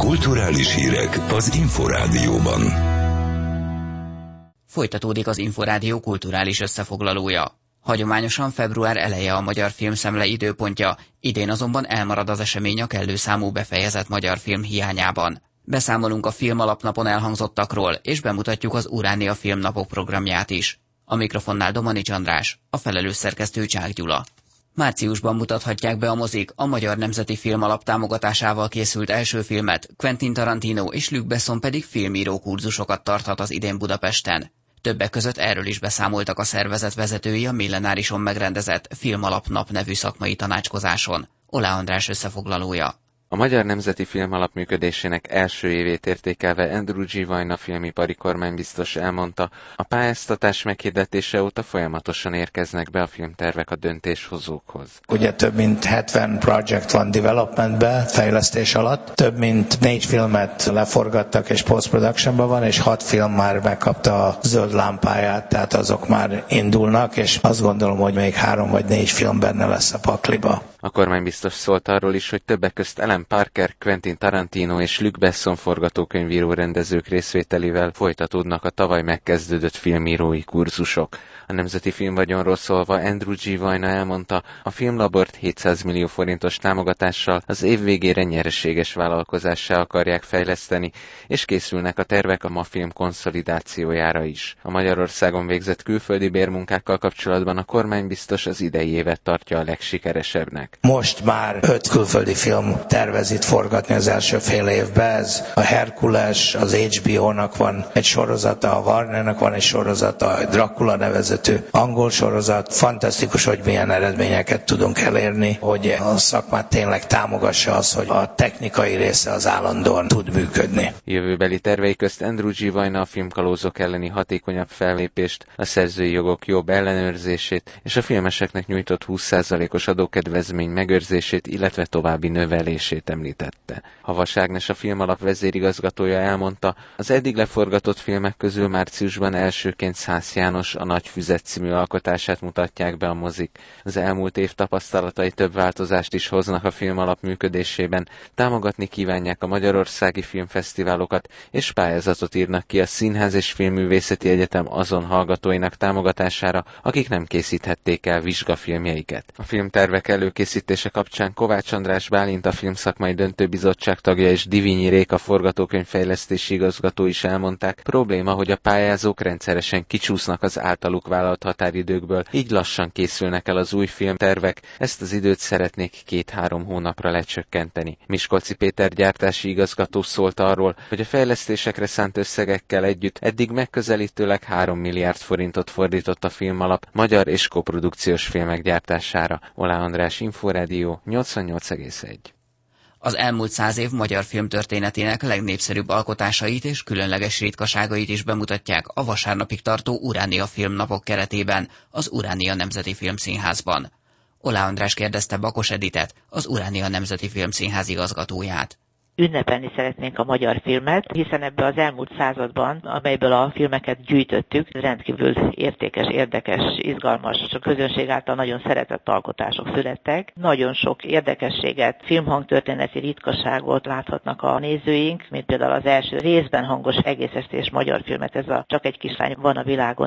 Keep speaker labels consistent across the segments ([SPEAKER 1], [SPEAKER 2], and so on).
[SPEAKER 1] Kulturális hírek az Inforádióban.
[SPEAKER 2] Folytatódik az Inforádió kulturális összefoglalója. Hagyományosan február eleje a Magyar Filmszemle időpontja, idén azonban elmarad az esemény a kellő számú befejezett magyar film hiányában. Beszámolunk a Filmalapnapon elhangzottakról, és bemutatjuk az Uránia Filmnapok programját is. A mikrofonnál Domanics András, a felelős szerkesztő Csák Gyula. Márciusban mutathatják be a mozik a Magyar Nemzeti Filmalap támogatásával készült első filmet, Quentin Tarantino és Luc Besson pedig filmíró kurzusokat tarthat az idén Budapesten. Többek között erről is beszámoltak a szervezet vezetői a Millenárison megrendezett Filmalapnap nevű szakmai tanácskozáson. Olá András összefoglalója.
[SPEAKER 3] A Magyar Nemzeti Filmalap működésének első évét értékelve Andrew G. Vajna filmipari kormánybiztos elmondta, a pályáztatás meghirdetése óta folyamatosan érkeznek be a filmtervek a döntéshozókhoz.
[SPEAKER 4] Ugye több mint 70 projekt van developmentben, fejlesztés alatt. Több mint 4 filmet leforgattak és post-productionban van, és 6 film már megkapta a zöld lámpáját, tehát azok már indulnak, és azt gondolom, hogy még 3 vagy 4 film benne lesz a pakliba.
[SPEAKER 3] A kormánybiztos szólt arról is, hogy többek közt Alan Parker, Quentin Tarantino és Luc Besson forgatókönyvíró rendezők részvételével folytatódnak a tavaly megkezdődött filmírói kurzusok. A Nemzeti Filmvagyonról szólva Andrew G. Vajna elmondta, a Filmlabort 700 millió forintos támogatással az év végére nyereséges vállalkozássá akarják fejleszteni, és készülnek a tervek a MAFilm konszolidációjára is. A Magyarországon végzett külföldi bérmunkákkal kapcsolatban a kormánybiztos az idei évet tartja a legsikeresebbnek.
[SPEAKER 4] Most már 5 külföldi film tervez itt forgatni az első fél évben. Ez a Herkules, az HBO-nak van egy sorozata, a Warnernek van egy sorozata, a Dracula nevezetű angol sorozat. Fantasztikus, hogy milyen eredményeket tudunk elérni, hogy a szakmát tényleg támogassa az, hogy a technikai része az állandóan tud működni.
[SPEAKER 3] Jövőbeli tervei közt Andrew G. Vajna a filmkalózok elleni hatékonyabb fellépést, a szerzői jogok jobb ellenőrzését és a filmeseknek nyújtott 20%-os adókedvezmény megőrzését, illetve további növelését említette. Havas Ágnes, a Filmalap vezérigazgatója elmondta, az eddig leforgatott filmek közül márciusban elsőként Szász János a Nagy Füzet című alkotását mutatják be a mozik. Az elmúlt év tapasztalatai több változást is hoznak a Filmalap működésében, támogatni kívánják a magyarországi filmfesztiválokat, és pályázatot írnak ki a Színház és Filmművészeti Egyetem azon hallgatóinak támogatására, akik nem készíthették el vizsgafilmjeiket. A filmtervek előkészítése kapcsán Kovács András Bálint, a Filmszakmai Döntőbizottság tagja és Divinyi Réka forgatókönyvfejlesztési igazgató is elmondták, probléma, hogy a pályázók rendszeresen kicsúsznak az általuk vállalt határidőkből, így lassan készülnek el az új filmtervek, ezt az időt szeretnék 2-3 hónapra lecsökkenteni. Miskolci Péter gyártási igazgató szólt arról, hogy a fejlesztésekre szánt összegekkel együtt eddig megközelítőleg 3 milliárd forintot fordított a Filmalap magyar és koprodukciós filmek gyártására. Olá András, Inforádió 88,1.
[SPEAKER 2] Az elmúlt 100 év magyar filmtörténetének legnépszerűbb alkotásait és különleges ritkaságait is bemutatják a vasárnapig tartó Uránia Filmnapok keretében, az Uránia Nemzeti Filmszínházban. Olá András kérdezte Bakos Editet, az Uránia Nemzeti Filmszínház igazgatóját.
[SPEAKER 5] Ünnepelni szeretnénk a magyar filmet, hiszen ebben az elmúlt században, amelyből a filmeket gyűjtöttük, rendkívül értékes, érdekes, izgalmas, a közönség által nagyon szeretett alkotások születtek. Nagyon sok érdekességet, filmhangtörténeti ritkaságot láthatnak a nézőink, mint például az első részben hangos egész estés magyar filmet, ez a Csak egy kislány van a világon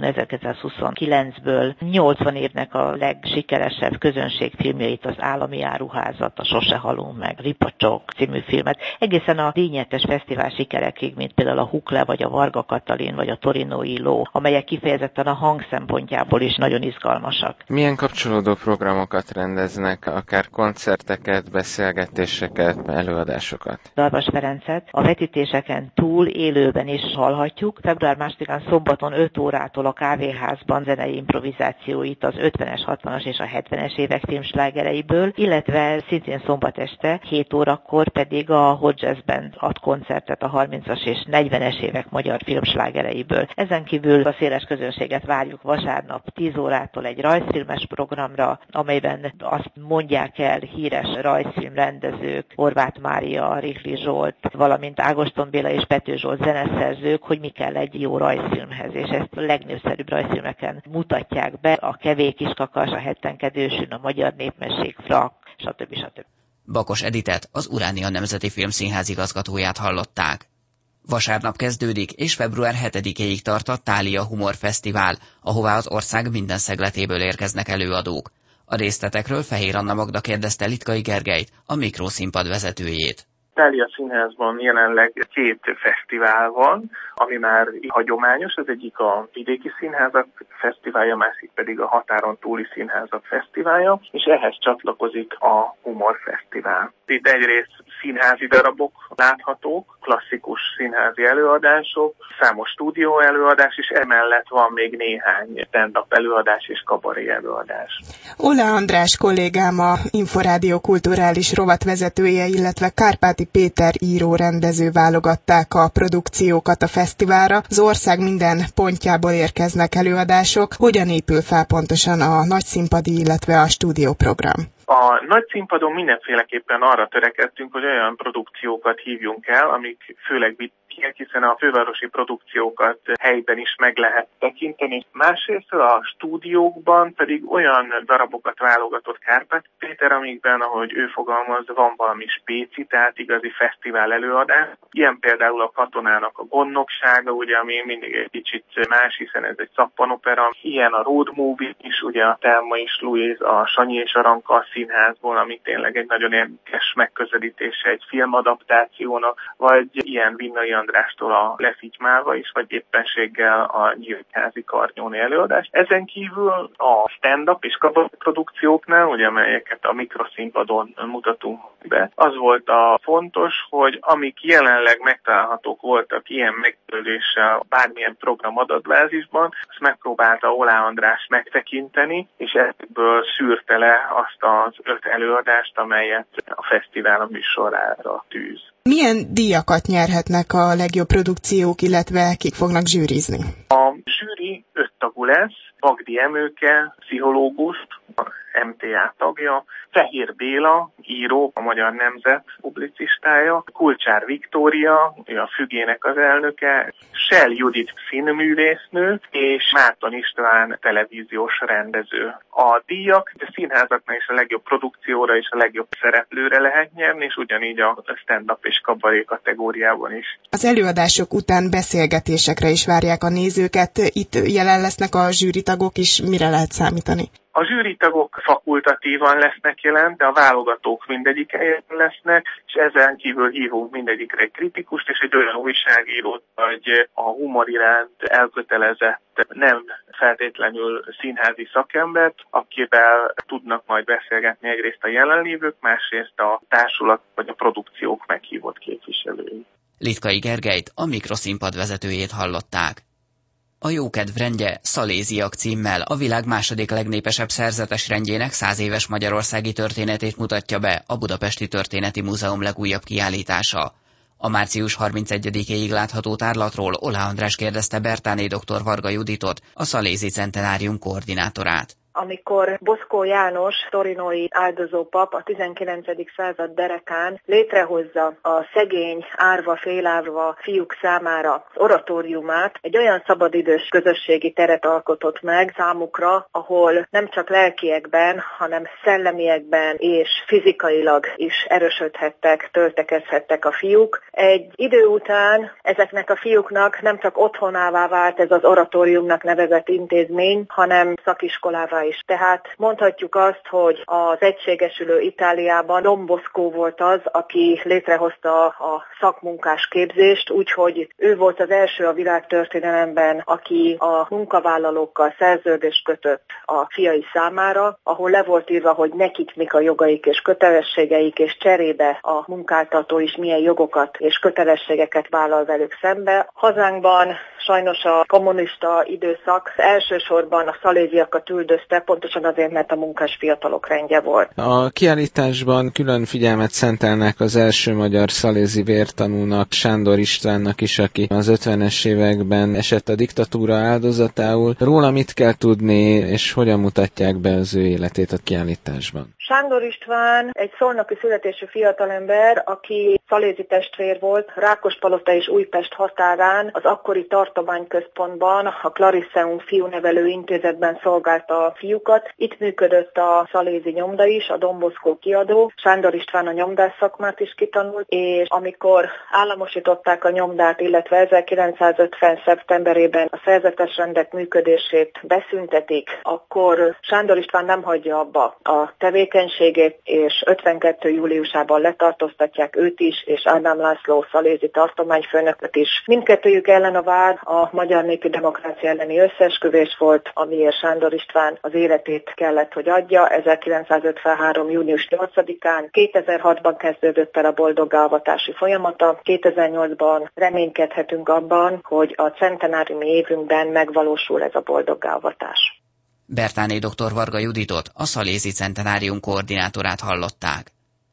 [SPEAKER 5] 1929-ből. 80 évnek a legsikeresebb közönségfilmjeit, az Állami Áruházat, a Sose halunk meg, Ripacsok című filmet, egészen a díjnyertes fesztivál sikerekig, mint például a Hukle, vagy a Varga Katalin, vagy a Torinói Ló, amelyek kifejezetten a hang szempontjából is nagyon izgalmasak.
[SPEAKER 3] Milyen kapcsolódó programokat rendeznek, akár koncerteket, beszélgetéseket, előadásokat?
[SPEAKER 5] Darvas Ferencet a vetítéseken túl élőben is hallhatjuk. Február 2-án szombaton 5 órától a Kávéházban zenei improvizációit az 50-es, 60-as és a 70-es évek filmslágereiből, illetve szintén szombat este 7 órakor pedig a Hot Jazz Band ad koncertet a 30-as és 40-es évek magyar filmslágereiből. Ezen kívül a széles közönséget várjuk vasárnap 10 órától egy rajzfilmes programra, amelyben azt mondják el híres rajzfilmrendezők, Horváth Mária, Rihli Zsolt, valamint Ágoston Béla és Pető Zsolt zeneszerzők, hogy mi kell egy jó rajzfilmhez, és ezt a legnépszerűbb rajzfilmeken mutatják be, a Kevé Kiskakas, a Hettenkedősűn, a Magyar Népmesség, Frak, stb.
[SPEAKER 2] Bakos Editet, az Uránia Nemzeti Filmszínház igazgatóját hallották. Vasárnap kezdődik, és február 7-ig tart a Thália Humor Fesztivál, ahová az ország minden szegletéből érkeznek előadók. A részletekről Fehér Anna Magda kérdezte Litkai Gergelyt, a Mikroszínpad vezetőjét.
[SPEAKER 6] Thália Színházban jelenleg 2 fesztivál van, ami már hagyományos, az egyik a Vidéki Színházak Fesztiválja, másik pedig a Határon túli Színházak Fesztiválja, és ehhez csatlakozik a Humor Fesztivál. Itt egyrészt színházi darabok láthatók, klasszikus színházi előadások, számos stúdió előadás, és emellett van még néhány stand-up előadás és kabaré előadás.
[SPEAKER 7] Oláh András kollégám, a Inforádió kulturális rovatvezetője, illetve Kárpáti Péter író-rendező válogatták a produkciókat a fesztiválra. Az ország minden pontjából érkeznek előadások. Hogyan épül fel pontosan a nagyszínpadi, illetve a stúdióprogram?
[SPEAKER 6] A nagy színpadon mindenféleképpen arra törekedtünk, hogy olyan produkciókat hívjunk el, amik főleg vittiek, hiszen a fővárosi produkciókat helyben is meg lehet tekinteni. Másrészt a stúdiókban pedig olyan darabokat válogatott Kárpáti Péter, amikben, ahogy ő fogalmaz, van valami spéci, tehát igazi fesztivál előadás. Ilyen például a Katonának a gondnoksága, ugye, ami mindig egy kicsit más, hiszen ez egy szappanopera. Ilyen a road movie is, ugye a Thelma és Louise, a Sanyi és Aranka színházból, ami tényleg egy nagyon érdekes megközelítése egy filmadaptációnak, vagy ilyen Vinnai Andrástól a Lefitymálva is, vagy éppenséggel a Nyíregyházi Karnyóni előadás. Ezen kívül a stand-up és kabaréprodukcióknál, ugye, amelyeket a Mikroszínpadon mutatunk be, az volt a fontos, hogy amik jelenleg megtalálhatók voltak ilyen megjelöléssel bármilyen program adatbázisban, azt megpróbálta Oláh András megtekinteni, és ebből szűrte le azt az 5 előadást, amelyet a fesztivál a műsorára tűz.
[SPEAKER 7] Milyen díjakat nyerhetnek a legjobb produkciók, illetve kik fognak zsűrizni?
[SPEAKER 6] A zsűri 5 tagú lesz, Bagdi Emőke, pszichológus, a MTA tagja, Fehér Béla, író, a Magyar Nemzet publicistája, Kulcsár Viktória, ő a Fügének az elnöke, Sell Judit színművésznő, és Márton István televíziós rendező. A díjak a színházaknál is a legjobb produkcióra és a legjobb szereplőre lehet nyerni, és ugyanígy a stand-up és kabaré kategóriában is.
[SPEAKER 7] Az előadások után beszélgetésekre is várják a nézőket. Itt jelen lesznek a zsűritagok is, mire lehet számítani?
[SPEAKER 6] A zsűritagok fakultatívan lesznek jelen, de a válogatók mindegyik helyen lesznek, és ezen kívül hívunk mindegyikre egy kritikust és egy olyan újságírót, vagy a humor iránt elkötelezett, nem feltétlenül színházi szakembert, akivel tudnak majd beszélgetni egyrészt a jelenlévők, másrészt a társulat vagy a produkciók meghívott képviselői.
[SPEAKER 2] Litkai Gergelyt, a Mikroszínpad vezetőjét hallották. A jókedv rendje Szaléziak címmel a világ második legnépesebb szerzetes rendjének 100 éves magyarországi történetét mutatja be a Budapesti Történeti Múzeum legújabb kiállítása. A március 31-éig látható tárlatról Oláh András kérdezte Bertáné dr. Varga Juditot, a Szalézi Centenárium koordinátorát.
[SPEAKER 8] Amikor Boszkó János, torinói áldozópap a 19. század derekán létrehozza a szegény, árva, félárva fiúk számára az oratóriumát, egy olyan szabadidős közösségi teret alkotott meg számukra, ahol nem csak lelkiekben, hanem szellemiekben és fizikailag is erősödhettek, töltekezhettek a fiúk. Egy idő után ezeknek a fiúknak nem csak otthonává vált ez az oratóriumnak nevezett intézmény, hanem szakiskolává is. Tehát mondhatjuk azt, hogy az egységesülő Itáliában Don Bosco volt az, aki létrehozta a szakmunkás képzést, úgyhogy ő volt az első a világtörténelemben, aki a munkavállalókkal szerződést kötött a fiai számára, ahol le volt írva, hogy nekik mik a jogaik és kötelességeik, és cserébe a munkáltató is milyen jogokat és kötelességeket vállal velük szembe. Hazánkban sajnos a kommunista időszak elsősorban a szaléziakat üldözte, pontosan azért, mert a munkás fiatalok rendje volt.
[SPEAKER 3] A kiállításban külön figyelmet szentelnek az első magyar szalézi vértanúnak, Sándor Istvánnak is, aki az 50-es években esett a diktatúra áldozatául. Róla mit kell tudni, és hogyan mutatják be az ő életét a kiállításban?
[SPEAKER 8] Sándor István egy szolnoki születésű fiatalember, aki szalézi testvér volt, Rákospalota és Újpest határán, az akkori tartományközpontban, a Clarisseum fiúnevelő intézetben szolgált a fiúkat. Itt működött a szalézi nyomda is, a Don Bosco kiadó. Sándor István a nyomdász szakmát is kitanult, és amikor államosították a nyomdát, illetve 1950. szeptemberében a szerzetes rendek működését beszüntetik, akkor Sándor István nem hagyja abba a tevékenységét, és 52. júliusában letartóztatják őt is, és Ádám László szalézi tartományfőnököt is. Mindkettőjük ellen a vád a Magyar Népi Demokrácia elleni összeesküvés volt, amiért Sándor István az életét kellett, hogy adja. 1953. június 8-án, 2006-ban kezdődött el a boldoggá-avatási folyamata. 2008-ban reménykedhetünk abban, hogy a centenáriumi évünkben megvalósul ez a boldoggá-avatás.
[SPEAKER 2] Bertáné dr. Varga Juditot, a szalézi centenárium koordinátorát hallották.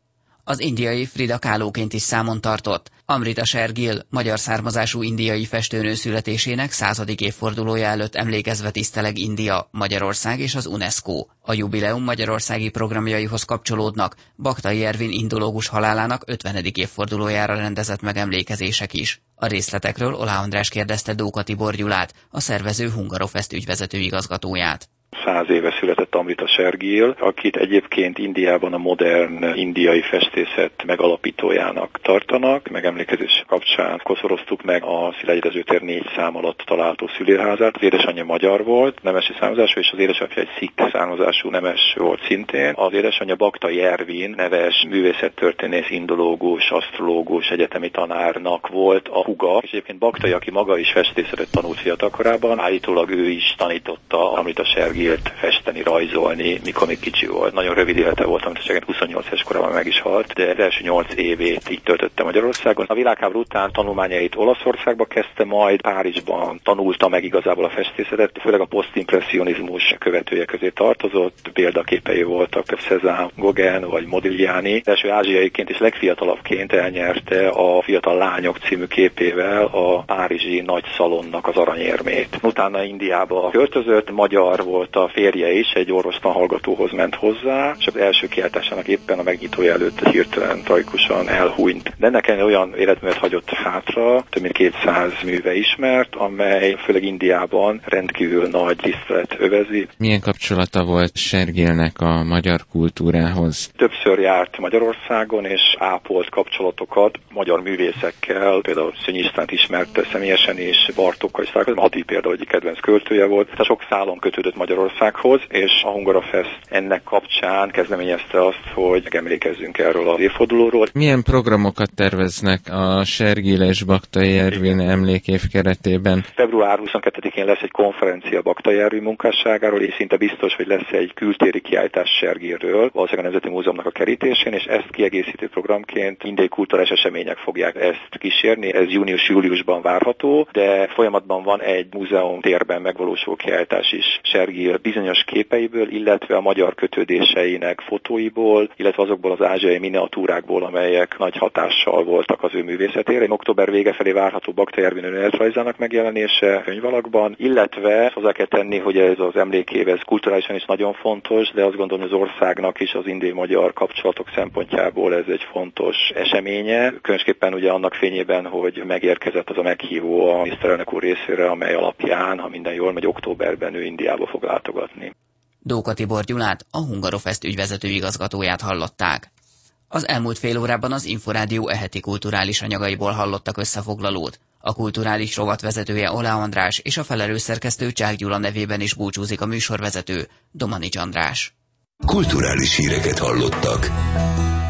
[SPEAKER 2] Az indiai Frida Kahloként is számon tartott. Amrita Sher Gill, magyar származású indiai festőnő születésének 100. évfordulója előtt emlékezve tiszteleg India, Magyarország és az UNESCO. A jubileum magyarországi programjaihoz kapcsolódnak Baktai Ervin indológus halálának 50. évfordulójára rendezett megemlékezések is. A részletekről Oláh András kérdezte Dóka Tibor Gyulát, a szervező Hungarofest ügyvezető igazgatóját.
[SPEAKER 9] 100 éve született Amrita Sher Gill, akit egyébként Indiában a modern indiai festészet megalapítójának tartanak. Megemlékezés kapcsán koszoroztuk meg a Szilágyi tér 4 szám alatt található szülőházát. Az édesanyja magyar volt, nemesi származású, és az édesapja egy szik származású nemes volt szintén. Az édesanyja Baktai Ervin, neves művészettörténész, indológus, asztrológus, egyetemi tanárnak volt a húga. És egyébként Baktai, aki maga is festészetet tanult fiatalkorában, állítólag ő is tanította Amrita Sher Gillt festeni, rajzolni, mikor még kicsi volt. Nagyon rövid élete volt, amit 28 éves korában meg is halt, de az első 8 évét így töltötte Magyarországon. A világháború után tanulmányait Olaszországba kezdte, majd Párizsban tanulta meg igazából a festészetet, főleg a posztimpresszionizmus követője közé tartozott, példaképei voltak Cézanne, Gauguin vagy Modigliani. Első ázsiaiként és legfiatalabbként elnyerte a Fiatal Lányok című képével a párizsi nagy szalonnak az aranyérmét. Utána Indiába költözött, magyar volt a férje is, egy orvostan hallgatóhoz ment hozzá, és az első kiáltásának éppen a megnyitója előtt hirtelen tragikusan elhunyt. De ennek olyan életművet hagyott hátra, több mint 200 műve ismert, amely főleg Indiában rendkívül nagy tisztelet övezi.
[SPEAKER 3] Milyen kapcsolata volt Sher Gillnek a magyar kultúrához?
[SPEAKER 9] Többször járt Magyarországon, és ápolt kapcsolatokat magyar művészekkel, például Szőnyi Istvánt ismerte személyesen, és Bartókkal is találkozott. Adi például egyik kedvenc költője volt. Tehát sok szálon kötődött Magyarországhoz, és a Hungarofest ennek kapcsán kezdeményezte azt, hogy emlékezzünk erről az évfordulóról.
[SPEAKER 3] Milyen programokat terveznek a Sher Gill és Baktai Ervin emlékév keretében?
[SPEAKER 9] Február 22-én lesz egy konferencia Baktai Ervin munkásságáról, és szinte biztos, hogy lesz egy kültéri kiállítás Sher Gillről, valószínűleg a Nemzeti Múzeumnak a kerítésén, és ezt kiegészítő programként indiai kulturális események fogják ezt kísérni. Ez június-júliusban várható, de folyamatban van egy múzeum térben megvalósuló kiállítás is Sher Gill bizonyos képeiből, illetve a magyar kötődéseinek fotóiból, illetve azokból az ázsiai miniatúrákból, amelyek nagy hatással voltak az ő művészetére. Október vége felé várható Baktai Ervin önéletrajzának megjelenése könyvalakban, illetve hozzá kell tenni, hogy ez az emlékév, ez kulturálisan is nagyon fontos, de azt gondolom, hogy az országnak is az indiai-magyar kapcsolatok szempontjából ez egy fontos eseménye. Különösképpen ugye annak fényében, hogy megérkezett az a meghívó a miniszterelnök úr részére, amely alapján, ha minden jól megy, októberben ő Indiába fog látogatni.
[SPEAKER 2] Dóka Tibor Gyulát, a Hungarofest ügyvezető igazgatóját hallották. Az elmúlt fél órában az Inforádió eheti kulturális anyagaiból hallottak összefoglalót. A kulturális rovat vezetője Oláh András és a felelős szerkesztő Csák Gyula nevében is búcsúzik a műsorvezető, Domanics András.
[SPEAKER 1] Kulturális híreket hallottak.